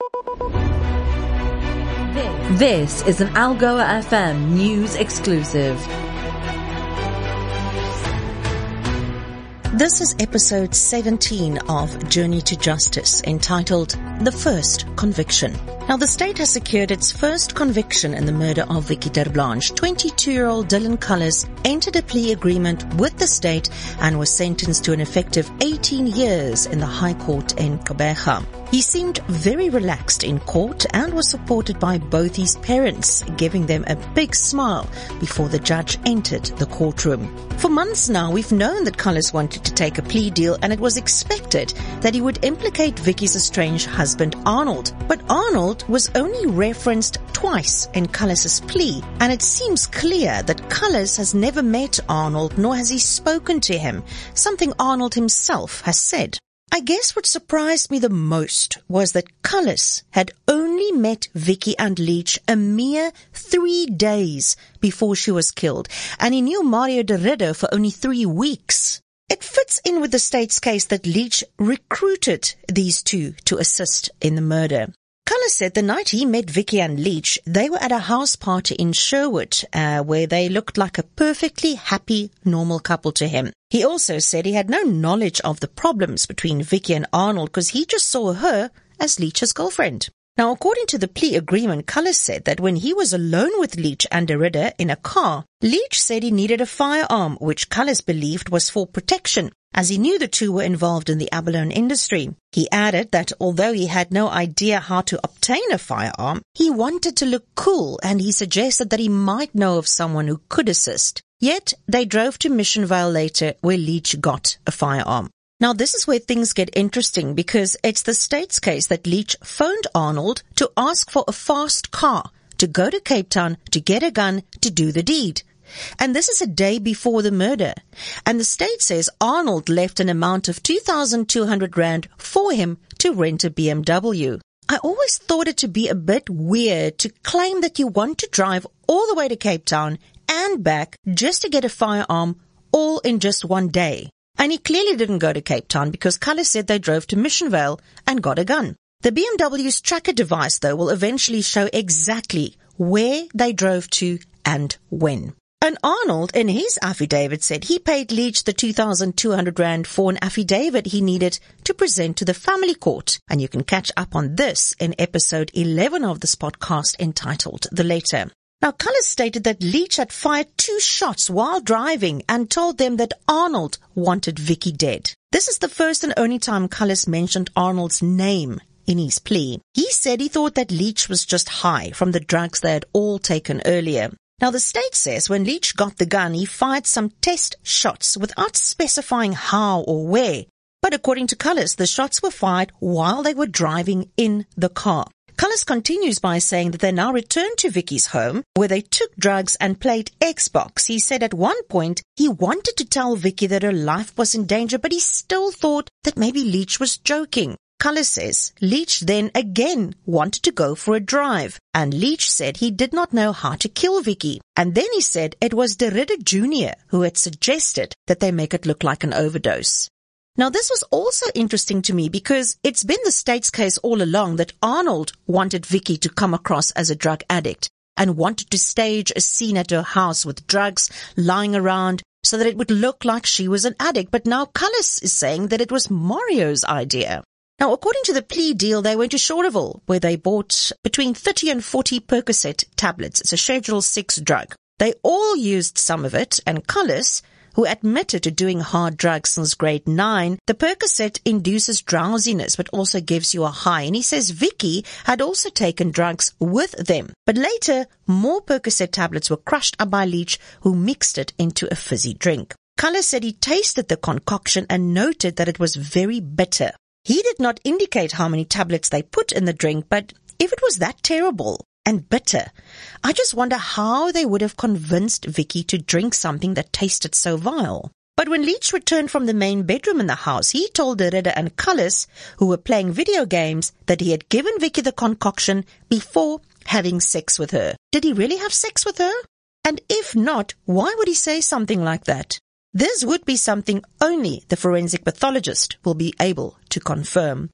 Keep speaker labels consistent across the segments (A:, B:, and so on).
A: This is an Algoa FM news exclusive.
B: This is episode 17 of Journey to Justice, entitled The First Conviction. Now, the state has secured its first conviction in the murder of Vicky ter Blanche. 22-year-old Dylan Cullis entered a plea agreement with the state and was sentenced to an effective 18 years in the High Court in Gqeberha. He seemed very relaxed in court and was supported by both his parents, giving them a big smile before the judge entered the courtroom. For months now, we've known that Cullis wanted to take a plea deal, and it was expected that he would implicate Vicky's estranged husband Arnold. But Arnold was only referenced twice in Cullis's plea, and it seems clear that Cullis has never met Arnold, nor has he spoken to him, something Arnold himself has said. I guess what surprised me the most was that Cullis had only met Vicky and Leach a mere 3 days before she was killed, and he knew Mario de Ridder for only 3 weeks. It fits in with the state's case that Leach recruited these two to assist in the murder. Cullis said the night he met Vicky and Leach, they were at a house party in Sherwood, where they looked like a perfectly happy, normal couple to him. He also said he had no knowledge of the problems between Vicky and Arnold because he just saw her as Leach's girlfriend. Now, according to the plea agreement, Cullis said that when he was alone with Leach and de Ridder in a car, Leach said he needed a firearm, which Cullis believed was for protection, as he knew the two were involved in the abalone industry. He added that although he had no idea how to obtain a firearm, he wanted to look cool, and he suggested that he might know of someone who could assist. Yet, they drove to Missionvale later, where Leach got a firearm. Now, this is where things get interesting, because it's the state's case that Leach phoned Arnold to ask for a fast car to go to Cape Town to get a gun to do the deed. And this is a day before the murder. And the state says Arnold left an amount of 2,200 Rand for him to rent a BMW. I always thought it to be a bit weird to claim that you want to drive all the way to Cape Town and back just to get a firearm all in just one day. And he clearly didn't go to Cape Town because Cullis said they drove to Missionvale and got a gun. The BMW's tracker device, though, will eventually show exactly where they drove to and when. And Arnold, in his affidavit, said he paid Leach the 2,200 Rand for an affidavit he needed to present to the family court. And you can catch up on this in episode 11 of this podcast entitled The Letter. Now, Cullis stated that Leach had fired 2 shots while driving and told them that Arnold wanted Vicky dead. This is the first and only time Cullis mentioned Arnold's name in his plea. He said he thought that Leach was just high from the drugs they had all taken earlier. Now, the state says when Leach got the gun, he fired some test shots without specifying how or where. But according to Cullis, the shots were fired while they were driving in the car. Cullis continues by saying that they now returned to Vicky's home, where they took drugs and played Xbox. He said at one point he wanted to tell Vicky that her life was in danger, but he still thought that maybe Leach was joking. Cullis says Leach then again wanted to go for a drive, and Leach said he did not know how to kill Vicky. And then he said it was de Ridder Jr. who had suggested that they make it look like an overdose. Now, this was also interesting to me because it's been the state's case all along that Arnold wanted Vicky to come across as a drug addict and wanted to stage a scene at her house with drugs lying around so that it would look like she was an addict. But now Cullis is saying that it was Mario's idea. Now, according to the plea deal, they went to Shoreville, where they bought between 30 and 40 Percocet tablets. It's a Schedule 6 drug. They all used some of it, and Cullis, who admitted to doing hard drugs since grade 9, the Percocet induces drowsiness but also gives you a high. And he says Vicky had also taken drugs with them. But later, more Percocet tablets were crushed up by Leach, who mixed it into a fizzy drink. Cullis said he tasted the concoction and noted that it was very bitter. He did not indicate how many tablets they put in the drink, but if it was that terrible and bitter, I just wonder how they would have convinced Vicky to drink something that tasted so vile. But when Leach returned from the main bedroom in the house, he told de Ridder and Cullis, who were playing video games, that he had given Vicky the concoction before having sex with her. Did he really have sex with her? And if not, why would he say something like that? This would be something only the forensic pathologist will be able to confirm.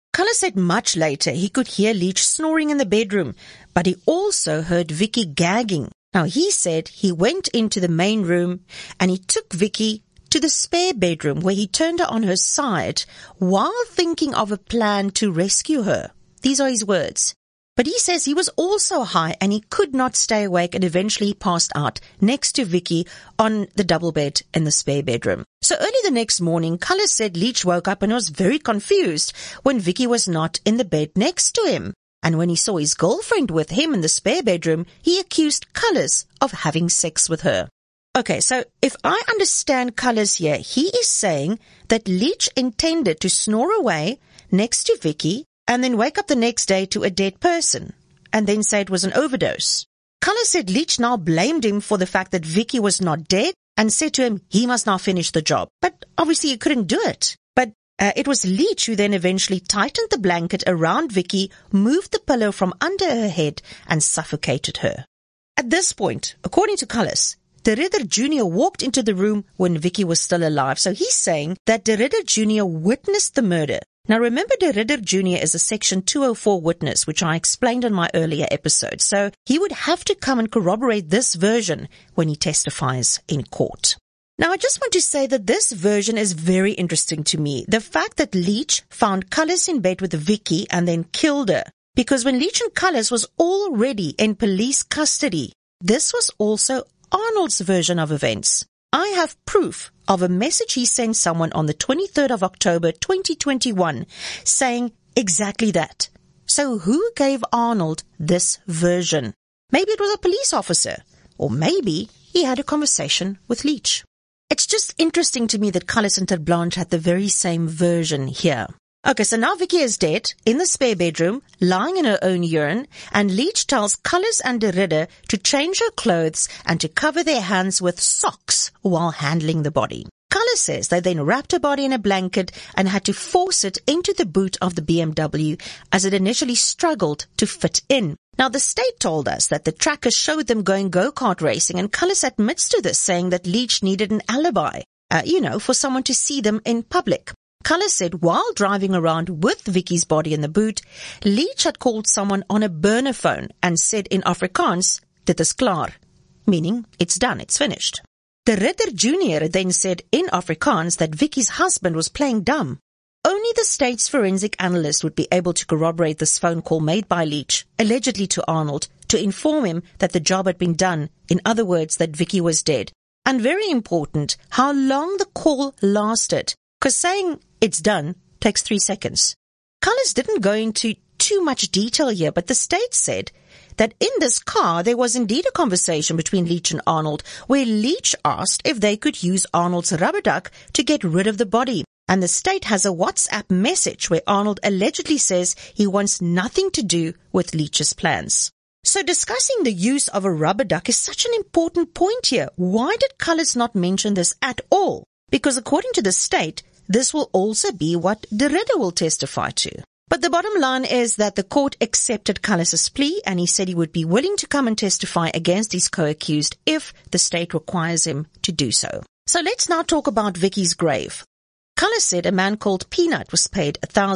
B: Cullis said much later he could hear Leach snoring in the bedroom, but he also heard Vicky gagging. Now, he said he went into the main room and he took Vicky to the spare bedroom where he turned her on her side while thinking of a plan to rescue her. These are his words. But he says he was also high and he could not stay awake and eventually passed out next to Vicky on the double bed in the spare bedroom. So early the next morning, Cullis said Leach woke up and was very confused when Vicky was not in the bed next to him. And when he saw his girlfriend with him in the spare bedroom, he accused Cullis of having sex with her. Okay, so if I understand Cullis here, he is saying that Leach intended to snore away next to Vicky and then wake up the next day to a dead person, and then say it was an overdose. Cullis said Leach now blamed him for the fact that Vicky was not dead and said to him he must now finish the job. But obviously he couldn't do it. But it was Leach who then eventually tightened the blanket around Vicky, moved the pillow from under her head and suffocated her. At this point, according to Cullis, De Ridder Jr. walked into the room when Vicky was still alive. So he's saying that De Ridder Jr. witnessed the murder. Now remember, De Ridder Jr. is a Section 204 witness, which I explained in my earlier episode. So he would have to come and corroborate this version when he testifies in court. Now I just want to say that this version is very interesting to me. The fact that Leach found Cullis in bed with Vicky and then killed her. Because when Leach and Cullis was already in police custody, this was also Arnold's version of events. I have proof of a message he sent someone on the 23rd of October 2021 saying exactly that. So who gave Arnold this version? Maybe it was a police officer, or maybe he had a conversation with Leach. It's just interesting to me that Cullis and Ter Blanche had the very same version here. Okay, so now Vicky is dead, in the spare bedroom, lying in her own urine, and Leach tells Cullis and De Ridder to change her clothes and to cover their hands with socks while handling the body. Cullis says they then wrapped her body in a blanket and had to force it into the boot of the BMW as it initially struggled to fit in. Now, the state told us that the trackers showed them going go-kart racing, and Cullis admits to this, saying that Leach needed an alibi, for someone to see them in public. Cullis said while driving around with Vicky's body in the boot, Leach had called someone on a burner phone and said in Afrikaans, "Dit is klaar," meaning it's done, it's finished. De Ridder Jr. then said in Afrikaans that Vicky's husband was playing dumb. Only the state's forensic analyst would be able to corroborate this phone call made by Leach, allegedly to Arnold, to inform him that the job had been done, in other words, that Vicky was dead. And very important, how long the call lasted, because saying it's done takes 3 seconds. Cullis didn't go into too much detail here, but the state said that in this car there was indeed a conversation between Leach and Arnold where Leach asked if they could use Arnold's rubber duck to get rid of the body. And the state has a WhatsApp message where Arnold allegedly says he wants nothing to do with Leach's plans. So discussing the use of a rubber duck is such an important point here. Why did Cullis not mention this at all? Because according to the state, this will also be what De Ridder will testify to. But the bottom line is that the court accepted Cullis's plea and he said he would be willing to come and testify against his co-accused if the state requires him to do so. So let's now talk about Vicky's grave. Cullis said a man called Peanut was paid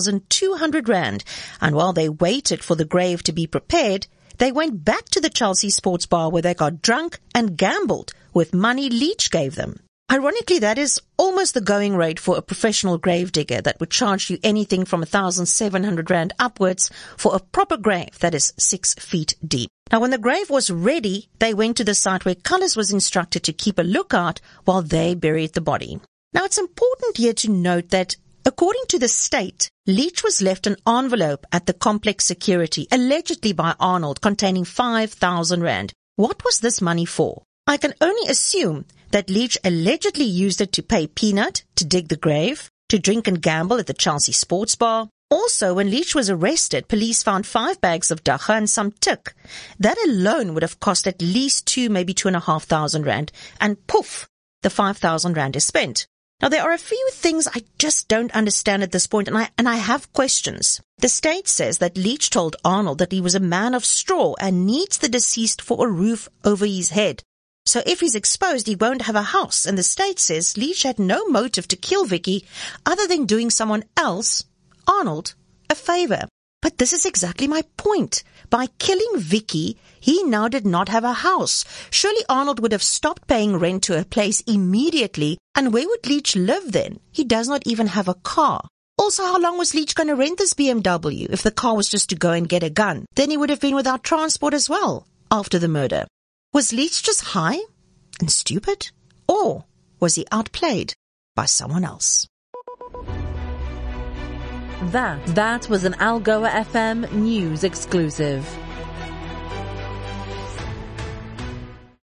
B: 1,200 rand, and while they waited for the grave to be prepared, they went back to the Chelsea Sports Bar where they got drunk and gambled with money Leach gave them. Ironically, that is almost the going rate for a professional gravedigger that would charge you anything from 1,700 rand upwards for a proper grave that is 6 feet deep. Now, when the grave was ready, they went to the site where Cullis was instructed to keep a lookout while they buried the body. Now, it's important here to note that, according to the state, Leach was left an envelope at the complex security, allegedly by Arnold, containing 5,000 rand. What was this money for? I can only assume that Leach allegedly used it to pay Peanut to dig the grave, to drink and gamble at the Chelsea Sports Bar. Also, when Leach was arrested, police found 5 bags of dagga and some tik. That alone would have cost at least 2, maybe 2,500 rand, and poof, the 5,000 rand is spent. Now, there are a few things I just don't understand at this point, and I have questions. The state says that Leach told Arnold that he was a man of straw and needs the deceased for a roof over his head. So if he's exposed, he won't have a house. And the state says Leach had no motive to kill Vicky other than doing someone else, Arnold, a a favor. But this is exactly my point. By killing Vicky, he now did not have a house. Surely Arnold would have stopped paying rent to her place immediately. And where would Leach live then? He does not even have a car. Also, how long was Leach going to rent this BMW if the car was just to go and get a gun? Then he would have been without transport as well after the murder. Was Leach just high and stupid? Or was he outplayed by someone else?
A: That was an Algoa FM news exclusive.